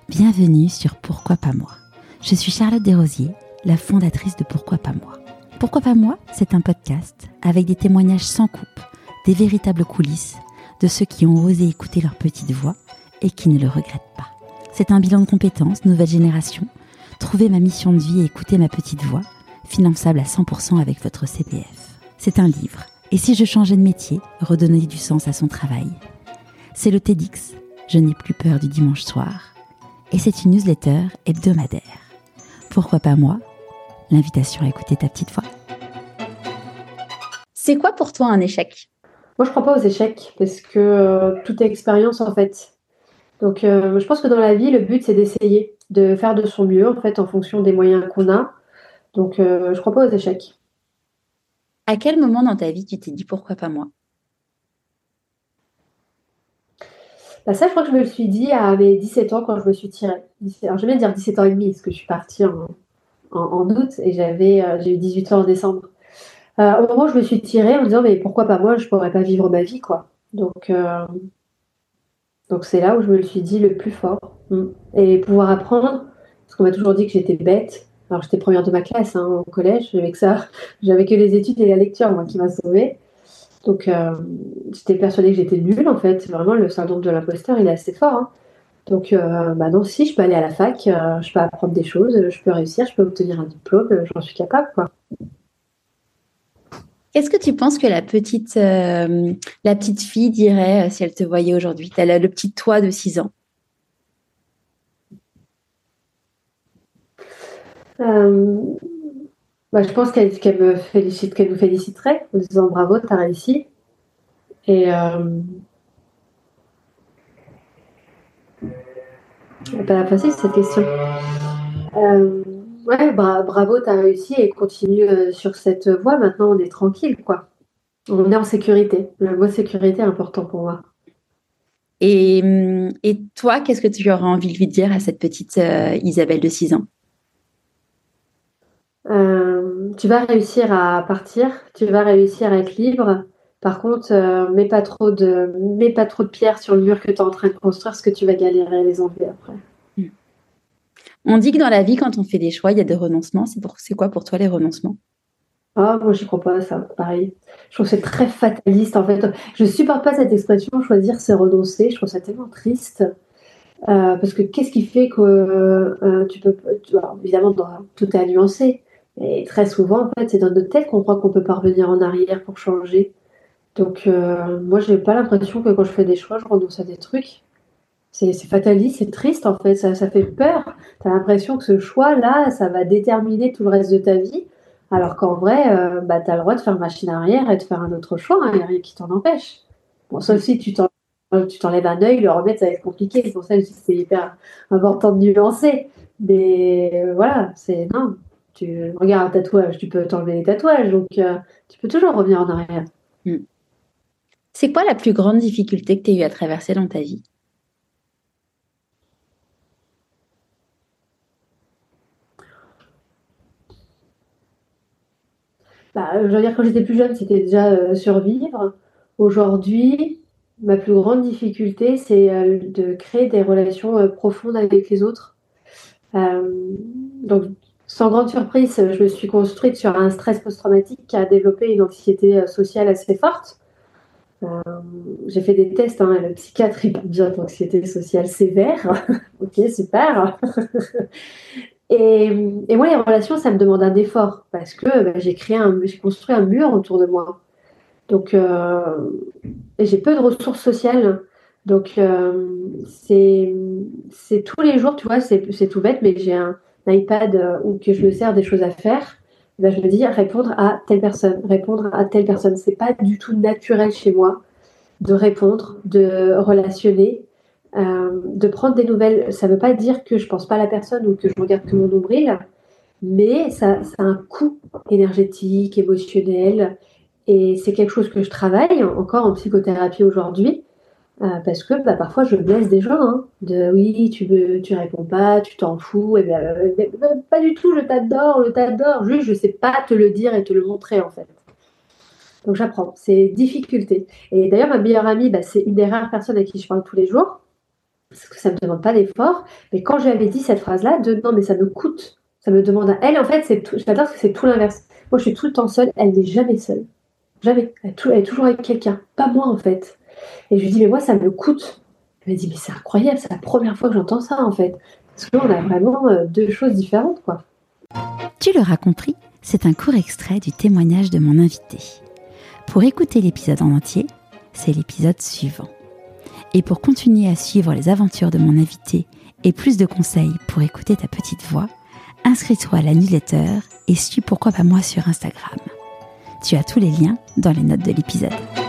Bienvenue sur Pourquoi pas moi. Je suis Charlotte Desrosiers, la fondatrice de Pourquoi pas moi. Pourquoi pas moi, c'est un podcast avec des témoignages sans coupe, des véritables coulisses de ceux qui ont osé écouter leur petite voix et qui ne le regrettent pas. C'est un bilan de compétences, nouvelle génération, trouver ma mission de vie et écouter ma petite voix, finançable à 100% avec votre CPF. C'est un livre. Et si je changeais de métier, redonner du sens à son travail. C'est le TEDx, je n'ai plus peur du dimanche soir. Et c'est une newsletter hebdomadaire. Pourquoi pas moi? L'invitation à écouter ta petite voix. C'est quoi pour toi un échec? Moi, je crois pas aux échecs parce que tout est expérience en fait. Donc, je pense que dans la vie, le but c'est d'essayer, de faire de son mieux en fait en fonction des moyens qu'on a. Donc, je crois pas aux échecs. À quel moment dans ta vie tu t'es dit pourquoi pas moi? Bah, ça, je crois que je me le suis dit à mes 17 ans quand je me suis tirée. Alors, j'aime bien dire 17 ans et demi parce que je suis partie en août et j'ai eu 18 ans en décembre. Au moment où je me suis tirée en me disant mais pourquoi pas moi, je pourrais pas vivre ma vie quoi. Donc c'est là où je me le suis dit le plus fort. Et pouvoir apprendre, parce qu'on m'a toujours dit que j'étais bête. Alors j'étais première de ma classe au collège, j'avais que les études et la lecture moi qui m'a sauvée. Donc j'étais persuadée que j'étais nulle en fait. Vraiment le syndrome de l'imposteur il est assez fort. Donc non, si je peux aller à la fac, je peux apprendre des choses, je peux réussir, je peux obtenir un diplôme, j'en suis capable quoi. Qu'est-ce que tu penses que la petite fille dirait si elle te voyait aujourd'hui? Elle a le petit toi de 6 ans. Euh, je pense qu'elle nous féliciterait en disant bravo, t'as réussi. Et pas facile cette question. Ouais, bravo, t'as réussi et continue sur cette voie. Maintenant, on est tranquille, quoi. On est en sécurité. Le mot sécurité est important pour moi. Et toi, qu'est-ce que tu aurais envie de lui dire à cette petite Isabelle de 6 ans? Tu vas réussir à partir, tu vas réussir à être libre. Par contre, mets pas trop de pierres sur le mur que tu es en train de construire, parce que tu vas galérer à les enlever après. On dit que dans la vie, quand on fait des choix, il y a des renoncements. C'est quoi pour toi les renoncements? Ah, moi, j'y crois pas à ça, pareil. Je trouve que c'est très fataliste, en fait. Je supporte pas cette expression, choisir, c'est renoncer. Je trouve ça tellement triste. Parce que qu'est-ce qui fait que alors, évidemment, tout est à nuancer. Et très souvent, en fait, c'est dans notre tête qu'on croit qu'on peut pas revenir en arrière pour changer. Donc, moi, j'ai pas l'impression que quand je fais des choix, je renonce à des trucs. C'est fataliste, c'est triste, en fait. Ça fait peur. Tu as l'impression que ce choix-là, ça va déterminer tout le reste de ta vie. Alors qu'en vrai, tu as le droit de faire machine arrière et de faire un autre choix. Il n'y a rien qui t'en empêche. Bon, sauf si tu t'enlèves un œil, le remettre, ça va être compliqué. C'est pour ça aussi que c'est hyper important de nuancer. Mais voilà, non. Tu regardes un tatouage, tu peux t'enlever les tatouages. Donc, tu peux toujours revenir en arrière. C'est quoi la plus grande difficulté que tu as eu à traverser dans ta vie? Je veux dire, quand j'étais plus jeune, c'était déjà survivre. Aujourd'hui, ma plus grande difficulté, c'est de créer des relations profondes avec les autres. Donc, sans grande surprise, je me suis construite sur un stress post-traumatique qui a développé une anxiété sociale assez forte. J'ai fait des tests, le psychiatre il parle bien d'anxiété sociale sévère. Ok, super. Et moi, les relations, ça me demande un effort parce que j'ai construit un mur autour de moi. Donc, et j'ai peu de ressources sociales. Donc, c'est tous les jours, tu vois, c'est tout bête, mais j'ai un iPad où que je me sers des choses à faire. Là, je me dis répondre à telle personne, répondre à telle personne. C'est pas du tout naturel chez moi de répondre, de relationner, de prendre des nouvelles. Ça ne veut pas dire que je pense pas à la personne ou que je regarde que mon nombril, mais ça a un coût énergétique, émotionnel, et c'est quelque chose que je travaille encore en psychothérapie aujourd'hui, parce que parfois je blesse des gens, de oui, tu réponds pas, tu t'en fous, et pas du tout, je t'adore, juste je sais pas te le dire et te le montrer en fait. Donc j'apprends, c'est difficulté. Et d'ailleurs ma meilleure amie, c'est une des rares personnes à qui je parle tous les jours. parce que ça me demande pas d'effort. Mais quand je lui avais dit cette phrase-là, non, mais ça me coûte. Ça me demande à elle, en fait, j'adore parce que c'est tout l'inverse. Moi, je suis tout le temps seule. Elle n'est jamais seule. Jamais. Elle est toujours avec quelqu'un. Pas moi, en fait. Et je lui dis, mais moi, ça me coûte. Elle m'a dit, mais c'est incroyable. C'est la première fois que j'entends ça, en fait. Parce que là, on a vraiment deux choses différentes, quoi. Tu l'auras compris, c'est un court extrait du témoignage de mon invité. Pour écouter l'épisode en entier, c'est l'épisode suivant. Et pour continuer à suivre les aventures de mon invité et plus de conseils pour écouter ta petite voix, inscris-toi à la newsletter et suis Pourquoi pas moi sur Instagram. Tu as tous les liens dans les notes de l'épisode.